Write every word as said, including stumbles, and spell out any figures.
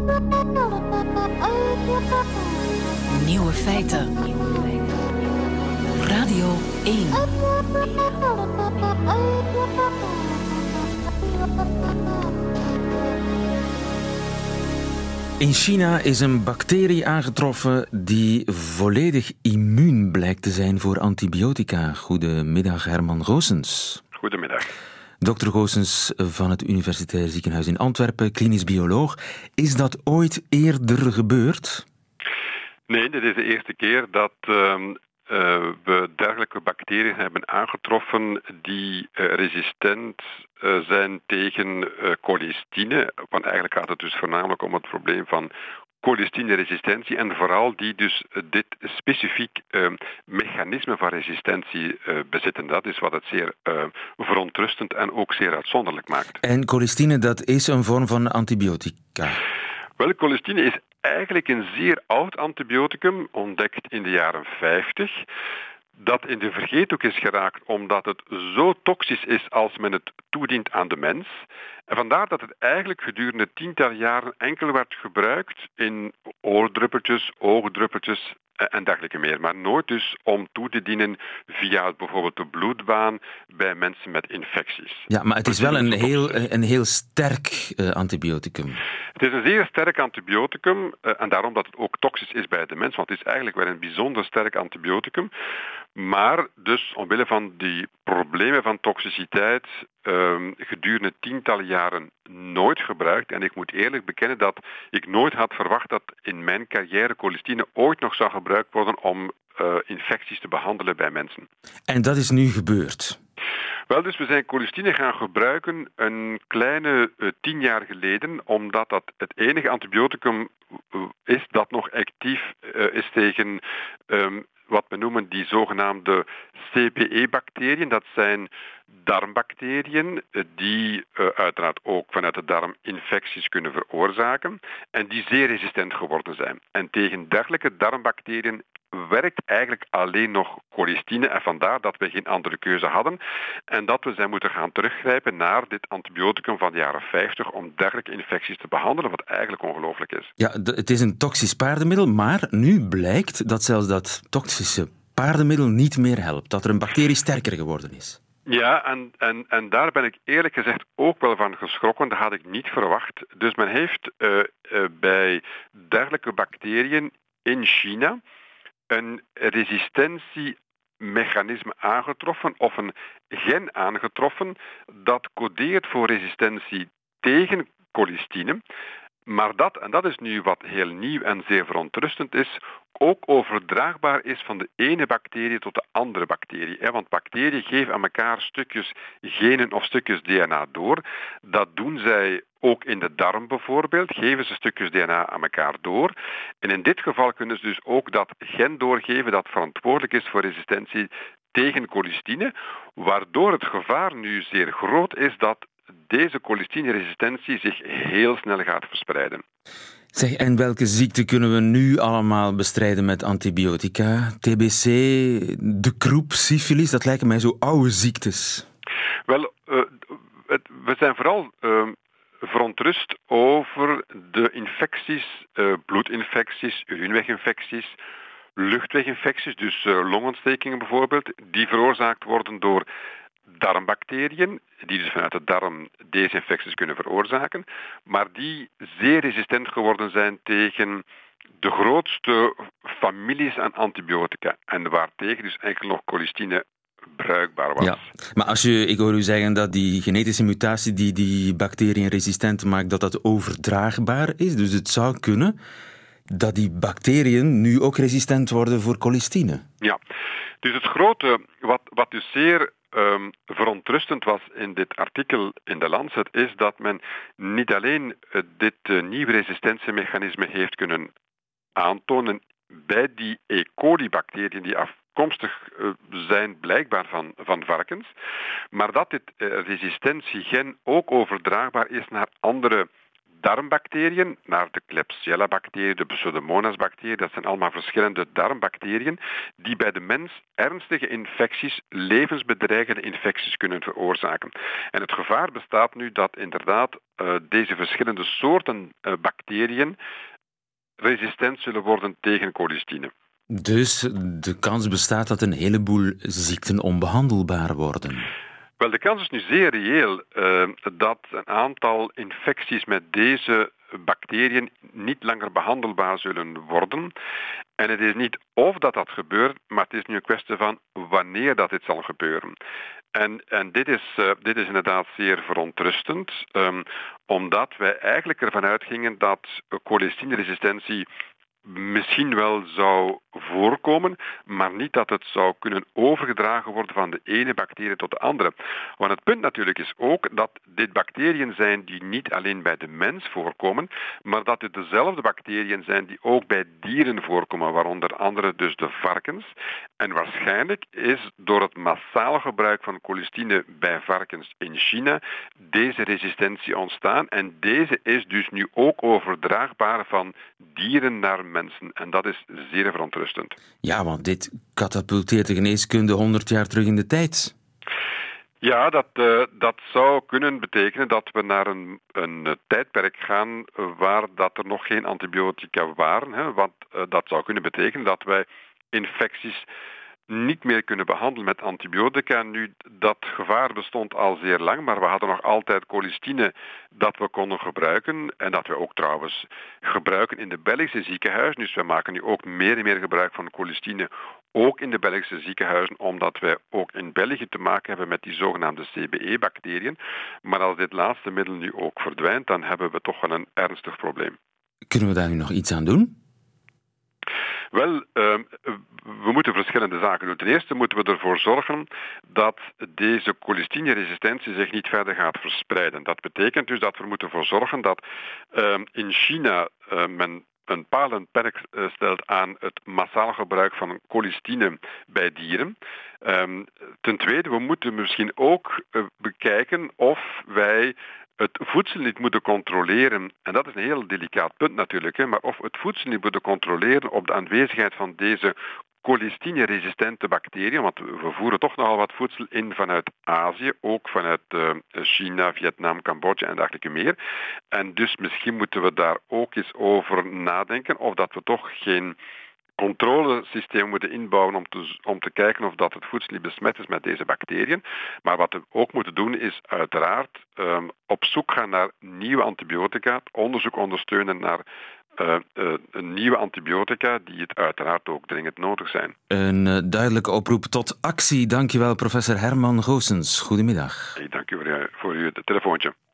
Nieuwe feiten. Radio één. In China is een bacterie aangetroffen die volledig immuun blijkt te zijn voor antibiotica. Goedemiddag, Herman Goossens. Goedemiddag. Dokter Goossens van het Universitair Ziekenhuis in Antwerpen, klinisch bioloog. Is dat ooit eerder gebeurd? Nee, dit is de eerste keer dat uh, uh, we dergelijke bacteriën hebben aangetroffen die uh, resistent uh, zijn tegen uh, colistine. Want eigenlijk gaat het dus voornamelijk om het probleem van colistine-resistentie en vooral die dus dit specifiek uh, mechanisme van resistentie uh, bezitten. Dat is wat het zeer uh, verontrustend en ook zeer uitzonderlijk maakt. En colistine, dat is een vorm van antibiotica? Wel, colistine is eigenlijk een zeer oud antibioticum, ontdekt in de jaren vijftig, dat in de vergeethoek is geraakt omdat het zo toxisch is als men het toedient aan de mens. En vandaar dat het eigenlijk gedurende tientallen jaren enkel werd gebruikt in oordruppeltjes, oogdruppeltjes en dergelijke meer. Maar nooit dus om toe te dienen via bijvoorbeeld de bloedbaan bij mensen met infecties. Ja, maar het is wel een heel, een heel sterk uh, antibioticum. Het is een zeer sterk antibioticum uh, en daarom dat het ook toxisch is bij de mens, want het is eigenlijk wel een bijzonder sterk antibioticum. Maar dus omwille van die problemen van toxiciteit uh, gedurende tientallen jaren nooit gebruikt. En ik moet eerlijk bekennen dat ik nooit had verwacht dat in mijn carrière colistine ooit nog zou gebruikt worden om uh, infecties te behandelen bij mensen. En dat is nu gebeurd? Wel, dus we zijn colistine gaan gebruiken een kleine uh, tien jaar geleden, omdat dat het enige antibioticum uh, is dat nog actief uh, is tegen um, wat we noemen die zogenaamde C B E-bacteriën. Dat zijn darmbacteriën die uh, uiteraard ook vanuit de darm infecties kunnen veroorzaken en die zeer resistent geworden zijn. En tegen dergelijke darmbacteriën werkt eigenlijk alleen nog colistine en vandaar dat we geen andere keuze hadden en dat we zijn moeten gaan teruggrijpen naar dit antibioticum van de jaren vijftig om dergelijke infecties te behandelen, wat eigenlijk ongelooflijk is. Ja, d- het is een toxisch paardenmiddel, maar nu blijkt dat zelfs dat toxische paardenmiddel niet meer helpt, dat er een bacterie sterker geworden is. Ja, en, en, en daar ben ik eerlijk gezegd ook wel van geschrokken. Dat had ik niet verwacht. Dus men heeft uh, uh, bij dergelijke bacteriën in China een resistentiemechanisme aangetroffen of een gen aangetroffen dat codeert voor resistentie tegen colistine. Maar dat, en dat is nu wat heel nieuw en zeer verontrustend is, ook overdraagbaar is van de ene bacterie tot de andere bacterie. Want bacteriën geven aan elkaar stukjes genen of stukjes D N A door. Dat doen zij ook in de darm bijvoorbeeld, geven ze stukjes D N A aan elkaar door. En in dit geval kunnen ze dus ook dat gen doorgeven dat verantwoordelijk is voor resistentie tegen colistine, waardoor het gevaar nu zeer groot is dat deze colistine-resistentie zich heel snel gaat verspreiden. Zeg, en welke ziekte kunnen we nu allemaal bestrijden met antibiotica? T B C, de kroep, syfilis, dat lijken mij zo oude ziektes. Wel, uh, het, we zijn vooral uh, verontrust over de infecties, uh, bloedinfecties, urineweginfecties, luchtweginfecties, dus uh, longontstekingen bijvoorbeeld, die veroorzaakt worden door darmbacteriën, die dus vanuit de darm deze infecties kunnen veroorzaken, maar die zeer resistent geworden zijn tegen de grootste families aan antibiotica en waartegen dus enkel nog colistine bruikbaar was. Ja, maar als je, ik hoor u zeggen dat die genetische mutatie die die bacteriën resistent maakt, dat dat overdraagbaar is, dus het zou kunnen dat die bacteriën nu ook resistent worden voor colistine. Ja, dus het grote, wat, wat dus zeer Um, verontrustend was in dit artikel in de Lancet, is dat men niet alleen uh, dit uh, nieuwe resistentiemechanisme heeft kunnen aantonen bij die E. coli-bacteriën die afkomstig uh, zijn blijkbaar van, van varkens, maar dat dit uh, resistentiegen ook overdraagbaar is naar andere darmbacteriën naar de Klebsiella-bacteriën, de Pseudomonas-bacteriën. Dat zijn allemaal verschillende darmbacteriën die bij de mens ernstige infecties, levensbedreigende infecties kunnen veroorzaken. En het gevaar bestaat nu dat inderdaad uh, deze verschillende soorten uh, bacteriën resistent zullen worden tegen colistine. Dus de kans bestaat dat een heleboel ziekten onbehandelbaar worden? Wel, de kans is nu zeer reëel uh, dat een aantal infecties met deze bacteriën niet langer behandelbaar zullen worden. En het is niet of dat dat gebeurt, maar het is nu een kwestie van wanneer dat dit zal gebeuren. En, en dit, is, uh, dit is inderdaad zeer verontrustend, um, omdat wij eigenlijk ervan uitgingen dat colistinresistentie misschien wel zou voorkomen, maar niet dat het zou kunnen overgedragen worden van de ene bacterie tot de andere. Want het punt natuurlijk is ook dat dit bacteriën zijn die niet alleen bij de mens voorkomen, maar dat het dezelfde bacteriën zijn die ook bij dieren voorkomen, waaronder andere dus de varkens. En waarschijnlijk is door het massaal gebruik van colistine bij varkens in China deze resistentie ontstaan. En deze is dus nu ook overdraagbaar van dieren naar mensen. En dat is zeer verontrustend. Ja, want dit katapulteert de geneeskunde honderd jaar terug in de tijd. Ja, dat, uh, dat zou kunnen betekenen dat we naar een, een tijdperk gaan waar dat er nog geen antibiotica waren. Hè, want uh, dat zou kunnen betekenen dat wij infecties niet meer kunnen behandelen met antibiotica. Nu, dat gevaar bestond al zeer lang, maar we hadden nog altijd colistine dat we konden gebruiken en dat we ook trouwens gebruiken in de Belgische ziekenhuizen. Dus we maken nu ook meer en meer gebruik van colistine, ook in de Belgische ziekenhuizen, omdat wij ook in België te maken hebben met die zogenaamde C B E-bacteriën. Maar als dit laatste middel nu ook verdwijnt, dan hebben we toch wel een ernstig probleem. Kunnen we daar nu nog iets aan doen? Wel, uh, we moeten verschillende zaken doen. Ten eerste moeten we ervoor zorgen dat deze colistine-resistentie zich niet verder gaat verspreiden. Dat betekent dus dat we moeten ervoor zorgen dat uh, in China uh, men een paal en perk stelt aan het massaal gebruik van colistine bij dieren. Um, ten tweede, we moeten misschien ook uh, bekijken of wij het voedsel niet moeten controleren, en dat is een heel delicaat punt natuurlijk, hè, maar of het voedsel niet moeten controleren op de aanwezigheid van deze colistine-resistente bacteriën, want we voeren toch nogal wat voedsel in vanuit Azië, ook vanuit uh, China, Vietnam, Cambodja en dergelijke meer. En dus misschien moeten we daar ook eens over nadenken of dat we toch geen controlesysteem moeten inbouwen om te, om te kijken of dat het voedsel niet besmet is met deze bacteriën. Maar wat we ook moeten doen is uiteraard um, op zoek gaan naar nieuwe antibiotica, onderzoek ondersteunen naar uh, uh, nieuwe antibiotica die het uiteraard ook dringend nodig zijn. Een uh, duidelijke oproep tot actie. Dankjewel, professor Herman Goossens. Goedemiddag. Hey, dank u voor, voor uw telefoontje.